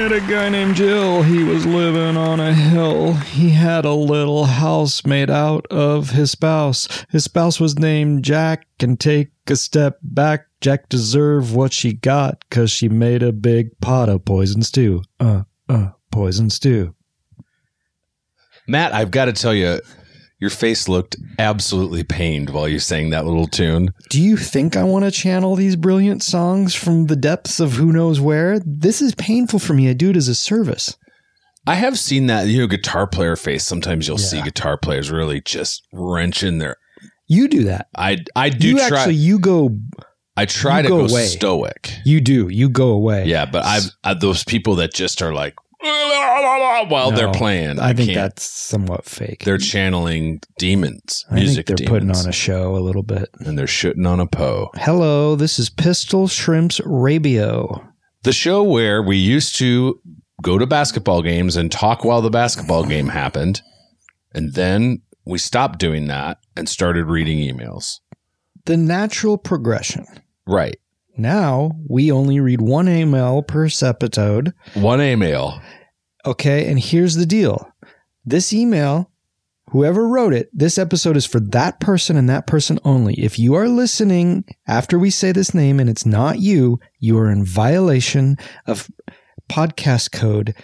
met a guy named Jill. He was living on a hill. He had a little house made out of his spouse. His spouse was named Jack. And take a step back, Jack deserved what she got, 'cause she made a big pot of poison stew. Poison stew. Matt, I've got to tell you, your face looked absolutely pained while you sang that little tune. Do you think I want to channel these brilliant songs from the depths of who knows where? This is painful for me. I do it as a service. I have seen that, guitar player face. Sometimes you'll see guitar players really just wrenching their... You do that. I do try. I try to go stoic. You do. You go away. Yeah, but I've those people that just are like while they're playing. I think that's somewhat fake. They're channeling demons. I think they're putting on a show a little bit. And they're shooting on a Poe. Hello, this is Pistol Shrimps Radio. The show where we used to go to basketball games and talk while the basketball game happened. And then we stopped doing that and started reading emails. The natural progression. Right. Now we only read one email per episode. One email. Okay, and here's the deal. This email, whoever wrote it, this episode is for that person and that person only. If you are listening after we say this name and it's not you, you are in violation of podcast code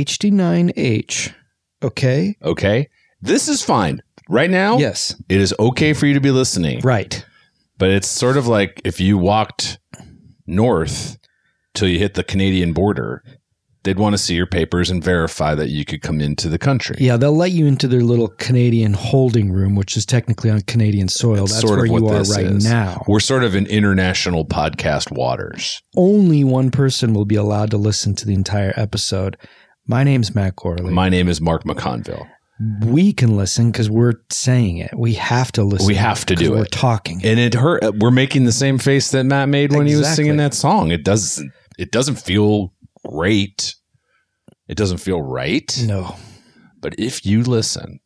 HD9H. Okay? Okay. This is fine. Right now, yes, it is okay for you to be listening. Right. But it's sort of like if you walked north till you hit the Canadian border, they'd want to see your papers and verify that you could come into the country. Yeah, they'll let you into their little Canadian holding room, which is technically on Canadian soil. That's where you are right now. We're sort of in international podcast waters. Only one person will be allowed to listen to the entire episode. My name's Matt Corley. My name is Mark McConville. We can listen because we're saying it. We have to listen. We have to do it. We're talking. And it hurt. We're making the same face that Matt made when he was singing that song. It doesn't feel great. It doesn't feel right. No. But if you listen,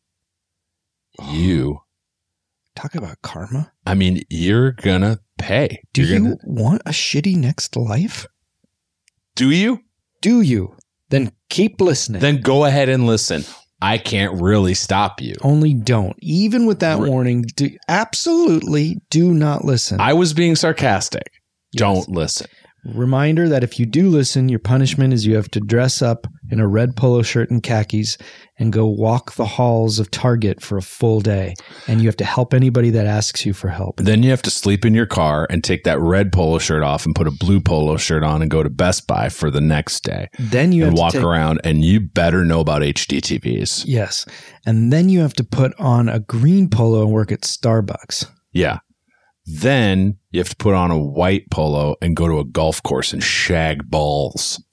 you talk about karma. I mean, you're gonna pay. Do you want a shitty next life? Do you? Do you? Then keep listening. Then go ahead and listen. I can't really stop you. Only don't. Even with that warning, absolutely do not listen. I was being sarcastic. Yes. Don't listen. Reminder that if you do listen, your punishment is you have to dress up in a red polo shirt and khakis and go walk the halls of Target for a full day. And you have to help anybody that asks you for help. Then you have to sleep in your car and take that red polo shirt off and put a blue polo shirt on and go to Best Buy for the next day. Then you have to walk around, and you better know about HDTVs. Yes. And then you have to put on a green polo and work at Starbucks. Yeah. Then you have to put on a white polo and go to a golf course and shag balls.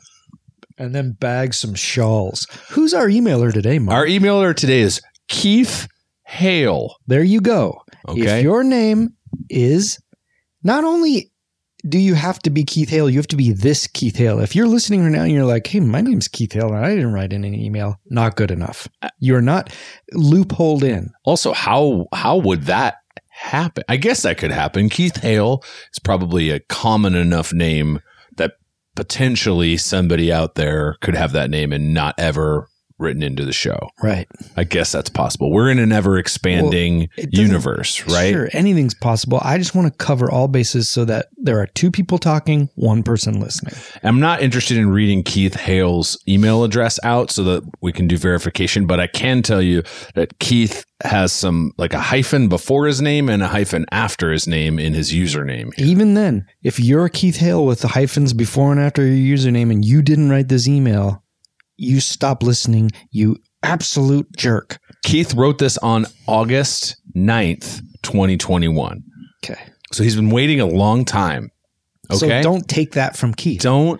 And then bag some shawls. Who's our emailer today, Mark? Our emailer today is Keith Hale. There you go. Okay. If your name is, not only do you have to be Keith Hale, you have to be this Keith Hale. If you're listening right now and you're like, hey, my name's Keith Hale and I didn't write in an email, not good enough. You're not loopholed in. Also, how would that happen? I guess that could happen. Keith Hale is probably a common enough name that potentially somebody out there could have that name and not ever written into the show. Right. I guess that's possible. We're in an ever expanding universe, right? Sure, anything's possible. I just want to cover all bases so that there are two people talking, one person listening. I'm not interested in reading Keith Hale's email address out so that we can do verification, but I can tell you that Keith has some, like a hyphen before his name and a hyphen after his name in his username. Even then, if you're Keith Hale with the hyphens before and after your username and you didn't write this email, you stop listening, you absolute jerk. Keith wrote this on August 9th, 2021. Okay. So he's been waiting a long time. Okay. So don't take that from Keith. Don't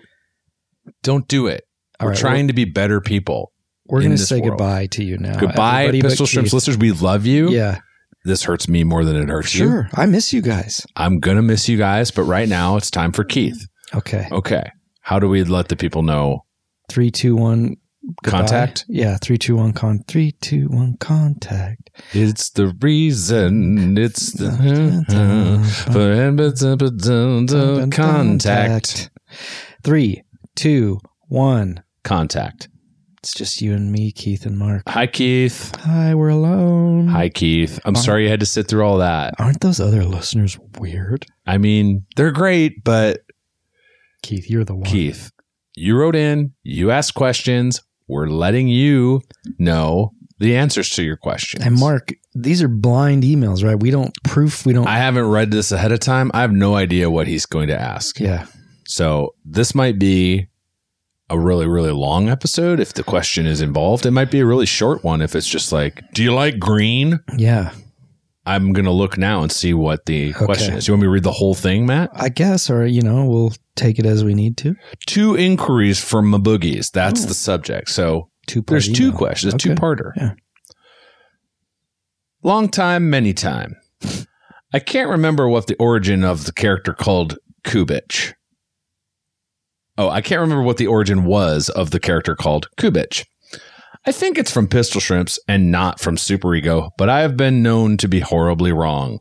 do it. We're trying to be better people. We're going to say goodbye to you now. Goodbye, Pistol Shrimps listeners. We love you. Yeah. This hurts me more than it hurts you. Sure. I miss you guys. I'm going to miss you guys, but right now it's time for Keith. Okay. How do we let the people know? 3, 2, 1. Contact? Yeah, 3, 2, 1. 3, 2, 1. Contact. It's the reason. It's the contact. 3, 2, 1. Contact. It's just you and me, Keith and Mark. Hi, Keith. Hi, we're alone. Hi, Keith. I'm sorry you had to sit through all that. Aren't those other listeners weird? I mean, they're great, but Keith, you're the one. Keith, you wrote in, you asked questions. We're letting you know the answers to your questions. And Mark, these are blind emails, right? We don't proof. I haven't read this ahead of time. I have no idea what he's going to ask. Yeah. So this might be a really, really long episode if the question is involved. It might be a really short one if it's just like, do you like green? Yeah. I'm going to look now and see what the question is. You want me to read the whole thing, Matt? I guess, or, we'll take it as we need to. 2 inquiries from Maboogies. That's the subject. So there's email. 2 questions. Okay. 2-parter. Yeah. Long time, many time. I can't remember what the origin of the character called Kubich. Oh, I can't remember what the origin was of the character called Kubich. I think it's from Pistol Shrimps and not from Super Ego, but I have been known to be horribly wrong.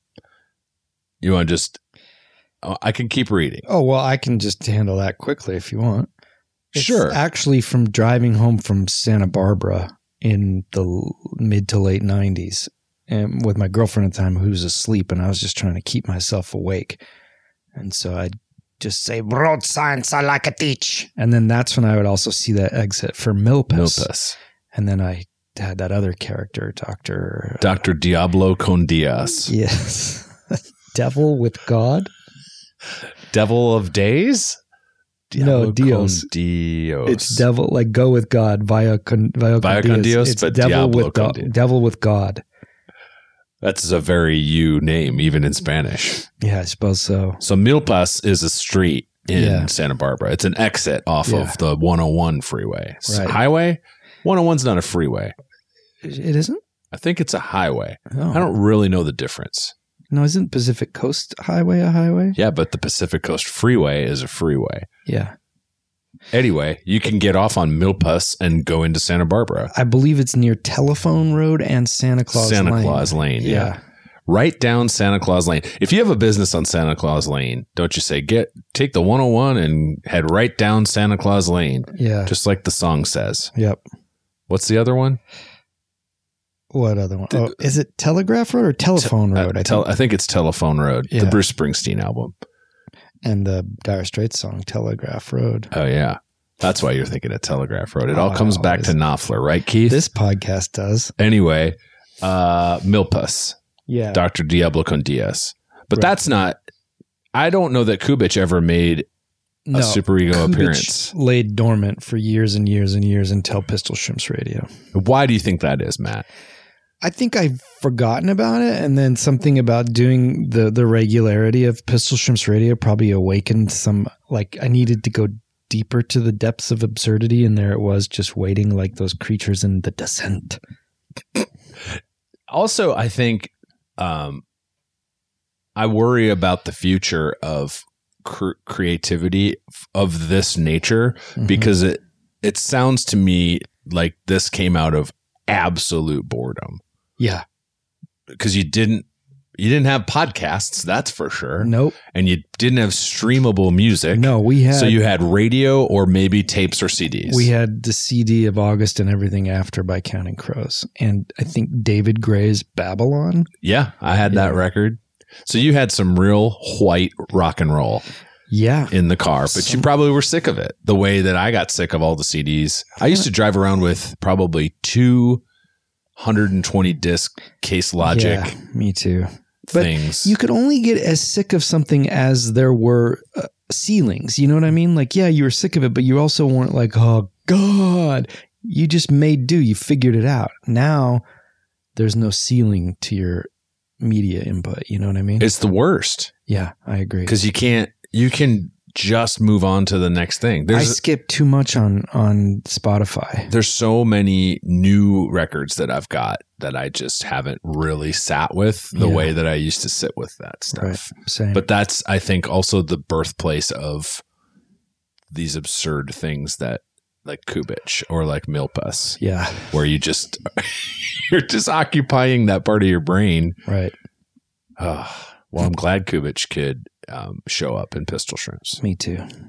You want to just... I can keep reading. Oh, well, I can just handle that quickly if you want. It's sure. Actually from driving home from Santa Barbara in the mid to late 90s and with my girlfriend at the time who was asleep, and I was just trying to keep myself awake. And so I'd just say, road signs, I like a teach. And then that's when I would also see that exit for Milpas. And then I had that other character, Dr. Diablo con Diaz. Yes. Devil with God? Devil of Days? Diablo Dios. It's devil, like go with God via con Dios. It's but devil with God. Devil with God. That's a very you name, even in Spanish. Yeah, I suppose so. So Milpas is a street in Santa Barbara. It's an exit off of the 101 freeway. Right. Highway? 101's not a freeway. It isn't? I think it's a highway. Oh. I don't really know the difference. No, isn't Pacific Coast Highway a highway? Yeah, but the Pacific Coast Freeway is a freeway. Yeah. Anyway, you can get off on Milpas and go into Santa Barbara. I believe it's near Telephone Road and Santa Claus Lane. Claus Lane, yeah. Right down Santa Claus Lane. If you have a business on Santa Claus Lane, don't you say, take the 101 and head right down Santa Claus Lane. Yeah. Just like the song says. Yep. What's the other one? What other one? Oh, is it Telegraph Road or Telephone Road? I think it's Telephone Road, the Bruce Springsteen album. And the Dire Straits song, Telegraph Road. Oh, yeah. That's why you're thinking of Telegraph Road. It all comes back to Knopfler, right, Keith? This podcast does. Anyway, Milpas. Yeah. Dr. Diablo con Diaz. But that's not... I don't know that Kubich ever made a Super Ego appearance. Laid dormant for years and years and years until Pistol Shrimps Radio. Why do you think that is, Matt? I think I've forgotten about it, and then something about doing the regularity of Pistol Shrimps Radio probably awakened some, like I needed to go deeper to the depths of absurdity, and there it was just waiting like those creatures in The Descent. Also, I think I worry about the future of creativity of this nature because it sounds to me like this came out of absolute boredom. Yeah. Because you didn't have podcasts, that's for sure. Nope. And you didn't have streamable music. No, we had. So you had radio or maybe tapes or CDs. We had the CD of August and Everything After by Counting Crows. And I think David Gray's Babylon. Yeah, I had that record. So you had some real white rock and roll. Yeah. In the car, but you probably were sick of it the way that I got sick of all the CDs. I used to drive around with probably 220 disc Case Logic. Yeah, me too. Things. But you could only get as sick of something as there were ceilings. You know what I mean? Like, yeah, you were sick of it, but you also weren't like, oh God, you just made do. You figured it out. Now there's no ceiling to your media input. You know what I mean? It's the worst. Yeah, I agree. Because you can just move on to the next thing. I skip too much on Spotify. There's so many new records that I've got that I just haven't really sat with the way that I used to sit with that stuff. Right. Same. But that's, I think, also the birthplace of these absurd things that like Kubich or like Milpas. Yeah. Where you're just occupying that part of your brain. Right. Well, I'm glad Kubich could show up in Pistol Shrimps. Me too.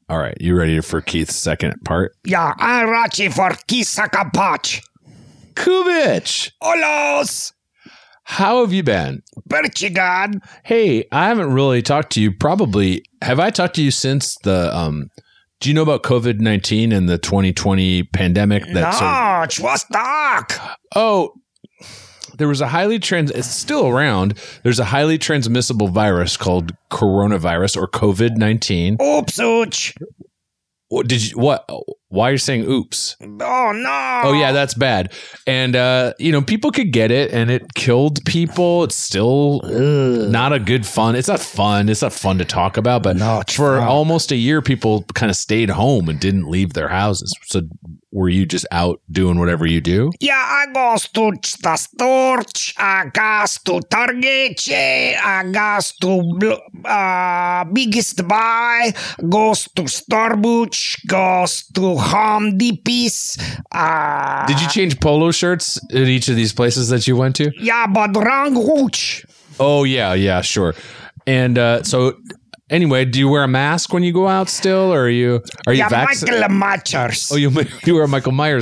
All right. You ready for Keith's second part? Yeah, I'm ready for Kisakapach. Kubich! Olos! How have you been? Perchigan. Hey, I haven't really talked to you. Have I talked to you since the, do you know about COVID-19 and the 2020 pandemic? No, what's dark? Oh, there was it's still around. There's a highly transmissible virus called coronavirus or COVID-19. Oops. Why are you saying oops? Oh, no. Oh, yeah, that's bad. And, people could get it and it killed people. It's still not a good fun. It's not fun. It's not fun to talk about. But for almost a year, people kind of stayed home and didn't leave their houses. So were you just out doing whatever you do? Yeah, I goes to the store. I goes to Target. I goes to Biggest Buy. Goes to Starbucks. Goes to Home Depot's. Did you change polo shirts at each of these places that you went to? Yeah, but wrong route. Oh, yeah, sure. And so anyway, do you wear a mask when you go out still, or are you vaccinated? Michael Myers. Oh, you wear Michael Myers.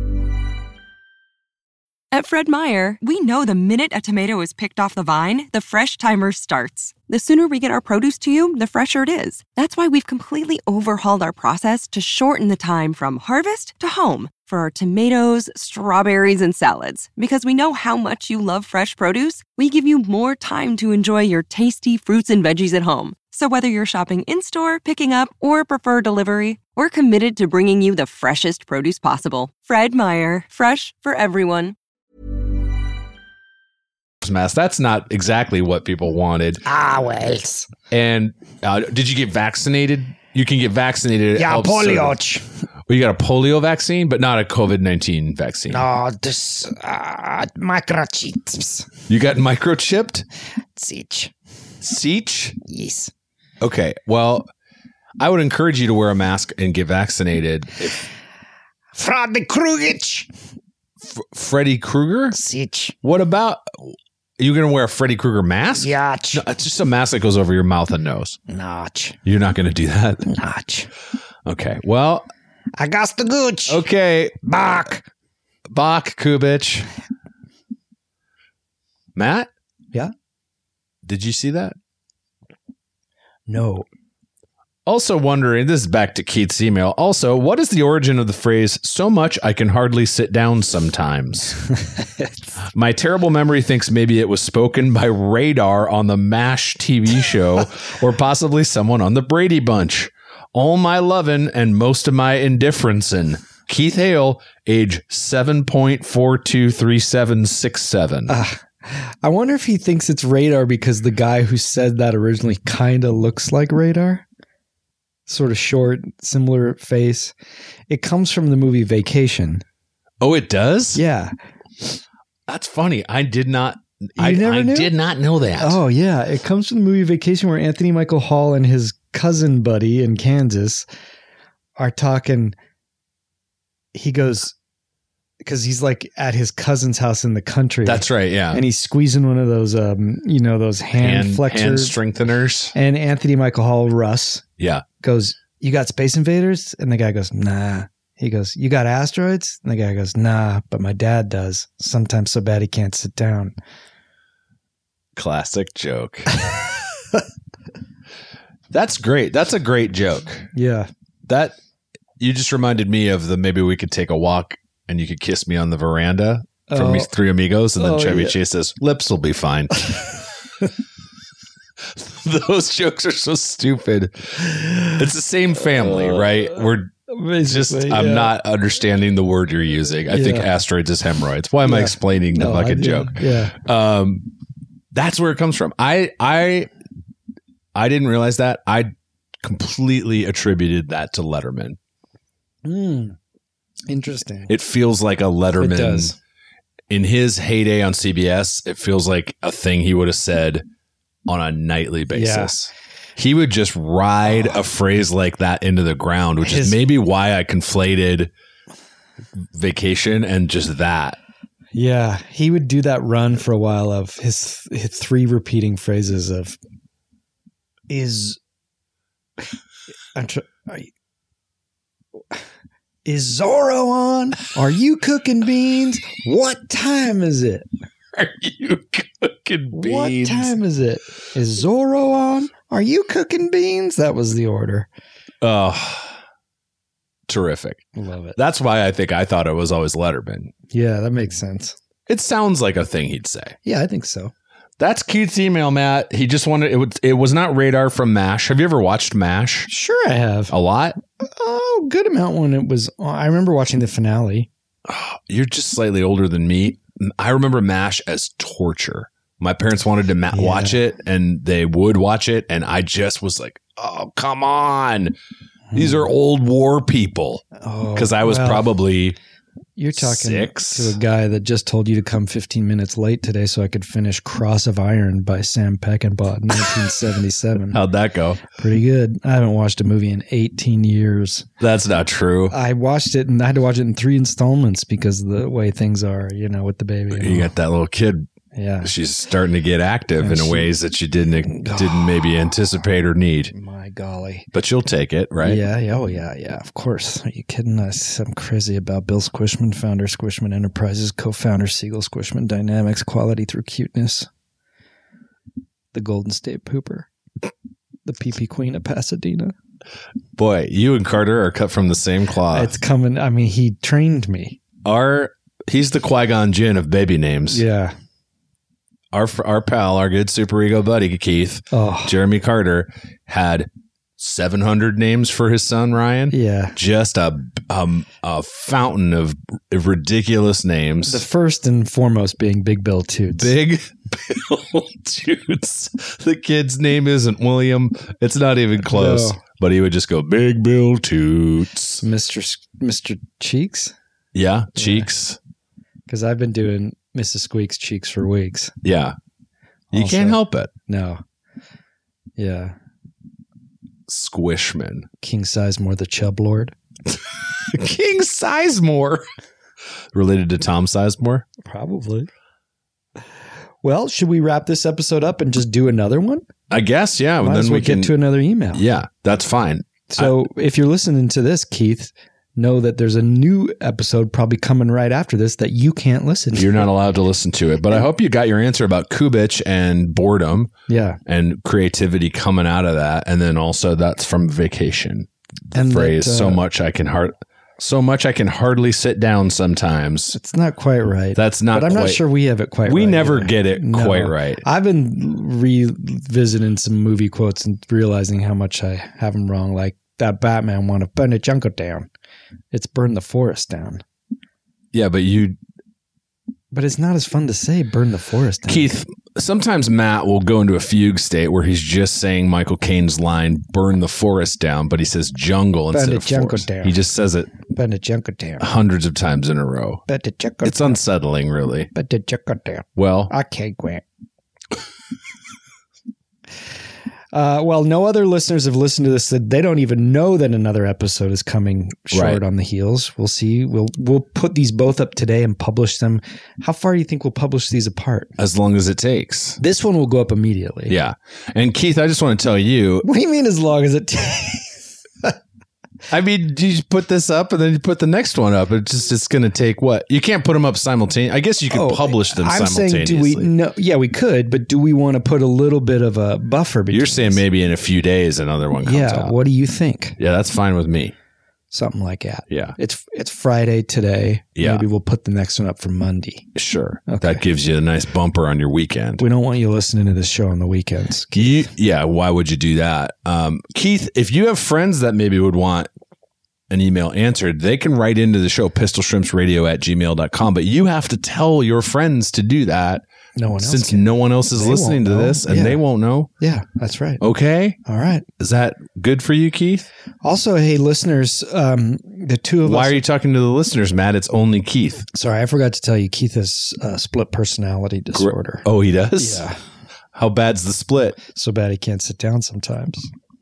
At Fred Meyer, we know the minute a tomato is picked off the vine, the fresh timer starts. The sooner we get our produce to you, the fresher it is. That's why we've completely overhauled our process to shorten the time from harvest to home for our tomatoes, strawberries, and salads. Because we know how much you love fresh produce, we give you more time to enjoy your tasty fruits and veggies at home. So whether you're shopping in-store, picking up, or prefer delivery, we're committed to bringing you the freshest produce possible. Fred Meyer, fresh for everyone. Mask. That's not exactly what people wanted. Well. And did you get vaccinated? You can get vaccinated. Yeah, polio. Well, you got a polio vaccine, but not a COVID-19 vaccine. No, this microchips. You got microchipped? Siege? Yes. Okay. Well, I would encourage you to wear a mask and get vaccinated. Freddy Krueger. Freddy Krueger? Siege. What about... Are you going to wear a Freddy Krueger mask? Yeah. No, it's just a mask that goes over your mouth and nose. Notch. You're not going to do that? Notch. Okay. Well. I got the gooch. Okay. Bach, Kubich. Matt? Yeah? Did you see that? No. Also wondering, this is back to Keith's email. Also, what is the origin of the phrase, so much I can hardly sit down sometimes? My terrible memory thinks maybe it was spoken by Radar on the MASH TV show or possibly someone on the Brady Bunch. All my lovin' and most of my indifferencin'. Keith Hale, age 7.423767. I wonder if he thinks it's Radar because the guy who said that originally kind of looks like Radar. Sort of short, similar face. It comes from the movie Vacation. Oh, it does? Yeah. That's funny. I did not. I did not know that. Oh, yeah. It comes from the movie Vacation where Anthony Michael Hall and his cousin buddy in Kansas are talking. He goes, because he's like at his cousin's house in the country. That's right. Yeah. And he's squeezing one of those, those hand flexors. Hand strengtheners. And Anthony Michael Hall, Russ. Yeah. Goes, you got Space Invaders? And the guy goes, nah. He goes, you got asteroids? And the guy goes, nah, but my dad does. Sometimes so bad he can't sit down. Classic joke. That's great. That's a great joke. Yeah. That, you just reminded me of maybe we could take a walk and you could kiss me on the veranda from Three Amigos. And then Chevy Chase says, lips will be fine. Those jokes are so stupid. It's the same family, right? I'm not understanding the word you're using. I think asteroids is hemorrhoids. Why am I explaining the fucking joke? Yeah. That's where it comes from. I didn't realize that. I completely attributed that to Letterman. Interesting. It feels like a Letterman. It does. In his heyday on CBS, it feels like a thing he would have said on a nightly basis. Yeah. He would just ride a phrase like that into the ground, which is maybe why I conflated Vacation and just that. Yeah, he would do that run for a while of his three repeating phrases of I'm Is Zorro on? Are you cooking beans? What time is it? Are you cooking beans? What time is it? Is Zorro on? Are you cooking beans? That was the order. Oh, terrific. Love it. That's why I thought it was always Letterman. Yeah, that makes sense. It sounds like a thing he'd say. Yeah, I think so. That's Keith's email, Matt. He just wanted it was not Radar from MASH. Have you ever watched MASH? Sure, I have. A lot? Oh, good amount when it was. I remember watching the finale. Oh, you're just slightly older than me. I remember MASH as torture. My parents wanted to watch it, and they would watch it, and I just was like, "Oh, come on! These are old war people." Because I was probably. You're talking 6. to a guy that just told you to come 15 minutes late today so I could finish Cross of Iron by Sam Peckinpah in 1977. How'd that go? Pretty good. I haven't watched a movie in 18 years. That's not true. I watched it and I had to watch it in 3 installments because of the way things are, with the baby. You got that little kid. Yeah. She's starting to get active in ways that you didn't maybe anticipate or need. My golly. But you'll take it, right? Yeah. Oh, yeah. Of course. Are you kidding us? I'm crazy about Bill Squishman, founder Squishman Enterprises, co-founder Siegel Squishman Dynamics, quality through cuteness. The Golden State Pooper. The PP Queen of Pasadena. Boy, you and Carter are cut from the same cloth. It's coming. I mean, he trained me. He's the Qui-Gon Jinn of baby names. Yeah. Our pal, our good superego buddy, Keith, Jeremy Carter, had 700 names for his son, Ryan. Yeah. Just a fountain of ridiculous names. The first and foremost being Big Bill Toots. Big Bill Toots. The kid's name isn't William. It's not even close. No. But he would just go, Big Bill Toots. Mr. Cheeks? Yeah, Cheeks. Because I've been doing Mrs. Squeak's Cheeks for weeks. Yeah. You can't help it. No. Yeah. Squishman. King Sizemore, the Chub Lord. King Sizemore. Related to Tom Sizemore? Probably. Well, should we wrap this episode up and just do another one? I guess, yeah. Might then as well get to another email. Yeah, that's fine. So if you're listening to this, Keith, know that there's a new episode probably coming right after this that you can't listen to. You're not allowed to listen to it. But I hope you got your answer about Kubich and boredom. Yeah. And creativity coming out of that. And then also that's from vacation. The phrase, so much I can hardly sit down sometimes. It's not quite right. That's not But I'm not sure we have it quite right. We never get it quite right. I've been revisiting some movie quotes and realizing how much I have them wrong. Like that Batman one of burn the jungle down. It's burn the forest down. Yeah, but it's not as fun to say burn the forest down. Keith, sometimes Matt will go into a fugue state where he's just saying Michael Caine's line, burn the forest down, but he says jungle instead of forest. Down. He just says it burn the jungle down hundreds of times in a row. Burn the jungle It's unsettling, really. Burn the jungle down. Well, okay, Grant. Well, no other listeners have listened to this. They don't even know that another episode is coming short on the heels. We'll see. We'll put these both up today and publish them. How far do you think we'll publish these apart? As long as it takes. This one will go up immediately. Yeah. And Keith, I just want to tell you. What do you mean as long as it takes? I mean, you put this up and then you put the next one up. It's going to take what? You can't put them up simultaneously. I guess you could publish them simultaneously. Saying, we could, but do we want to put a little bit of a buffer between? You're saying maybe in a few days another one comes out. What do you think? Yeah, that's fine with me. Something like that. Yeah. It's Friday today. Yeah. Maybe we'll put the next one up for Monday. Sure. Okay. That gives you a nice bumper on your weekend. We don't want you listening to this show on the weekends. Yeah. Why would you do that? Keith, if you have friends that maybe would want an email answered, they can write into the show, pistolshrimpsradio@gmail.com, but you have to tell your friends to do that. No one else Since no one else is listening to this and they won't know. Yeah, that's right. Okay. All right. Is that good for you, Keith? Also, hey, listeners, the two of us. Why are you talking to the listeners, Matt? It's only Keith. Sorry, I forgot to tell you, Keith has split personality disorder. Oh, he does? Yeah. How bad's the split? So bad he can't sit down sometimes.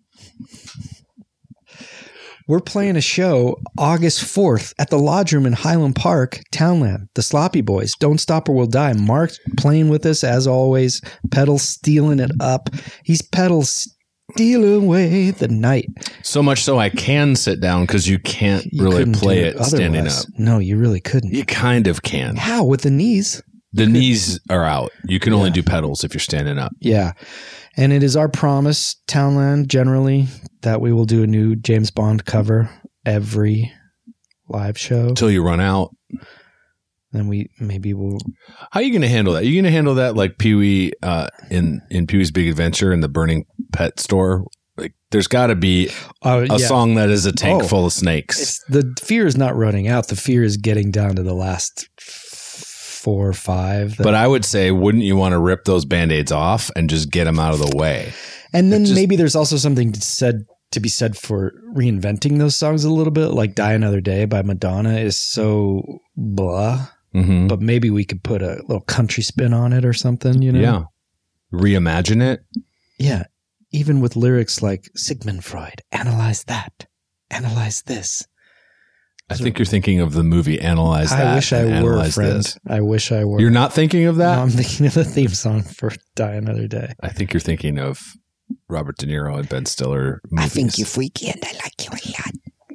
We're playing a show August 4th at the Lodge Room in Highland Park, Townland. The Sloppy Boys, Don't Stop or We'll Die. Mark's playing with us as always. Pedal stealing it up. He's pedals steal away the night. So much so I can sit down because you can't You really couldn't play do it standing otherwise. up. No, you really couldn't. You kind of can. How? With the knees? The knees are out. You can only Yeah. do pedals if you're standing up. Yeah. And it is our promise, Townland, generally, that we will do a new James Bond cover every live show. Until you run out. Then we'll. How are you going to handle that? Are you going to handle that like Pee-wee in Pee-wee's Big Adventure in the burning pet store? Like, there's got to be a song that is a tank full of snakes. The fear is not running out. The fear is getting down to the last 4 or 5. But I would say, wouldn't you want to rip those Band-Aids off and just get them out of the way? And then maybe there's also something to be said for reinventing those songs a little bit, like Die Another Day by Madonna is so blah. Mm-hmm. But maybe we could put a little country spin on it or something, you know? Yeah. Reimagine it. Yeah. Even with lyrics like Sigmund Freud, analyze that, analyze this. I think you're thinking of the movie Analyze That. I wish I and were, Analyze friend. This. I wish I were. You're not thinking of that? No, I'm thinking of the theme song for Die Another Day. I think you're thinking of Robert De Niro and Ben Stiller movies. I think you're freaky and I like you a lot.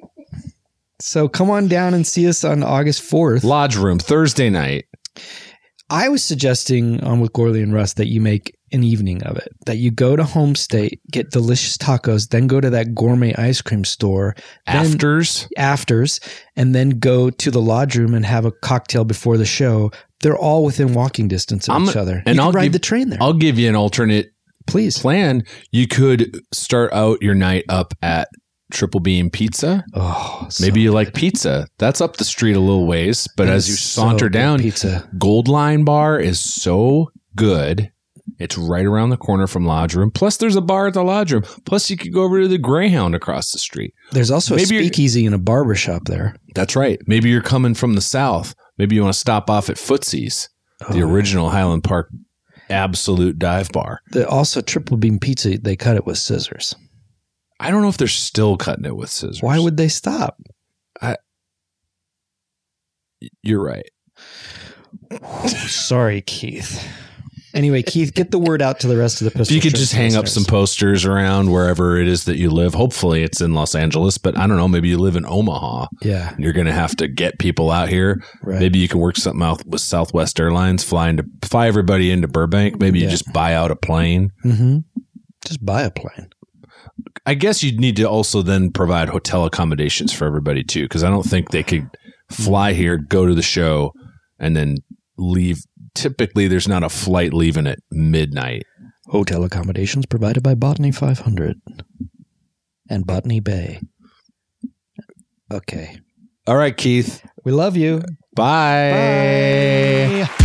So come on down and see us on August 4th. Lodge Room, Thursday night. I was suggesting on With Gorley and Russ that you make an evening of it, that you go to Home State, get delicious tacos, then go to that gourmet ice cream store. Afters. And then go to the Lodge Room and have a cocktail before the show. They're all within walking distance of each other. And you I'll can ride give- the train there. I'll give you an alternate Please. plan. You could start out your night up at Triple Beam Pizza. Oh, so Maybe you good. like pizza. That's up the street a little ways, but It as is you so saunter good down, pizza. Gold Line Bar is so good. It's right around the corner from Lodge Room. Plus, there's a bar at the Lodge Room. Plus, you could go over to the Greyhound across the street. There's also Maybe a you're- speakeasy and a barber shop there. That's right. Maybe you're coming from the south. Maybe you want to stop off at Footsie's, the original Highland Park absolute dive bar. Also, Triple Beam Pizza, they cut it with scissors. I don't know if they're still cutting it with scissors. Why would they stop? You're right. Sorry, Keith. Anyway, Keith, get the word out to the rest of the If Pistol you could Shrimp just hang up listeners. some posters around wherever it is that you live. Hopefully it's in Los Angeles, but I don't know. Maybe you live in Omaha. Yeah, You're going to have to get people out here. right. Maybe you can work something out with Southwest Airlines, fly everybody into Burbank. Maybe you Yeah. just buy out a plane. Mm-hmm. Just buy a plane. I guess you'd need to also then provide hotel accommodations for everybody too, because I don't think they could fly here, go to the show, and then leave. Typically, there's not a flight leaving at midnight. Hotel accommodations provided by Botany 500 and Botany Bay. Okay. All right, Keith. We love you. Bye. Bye.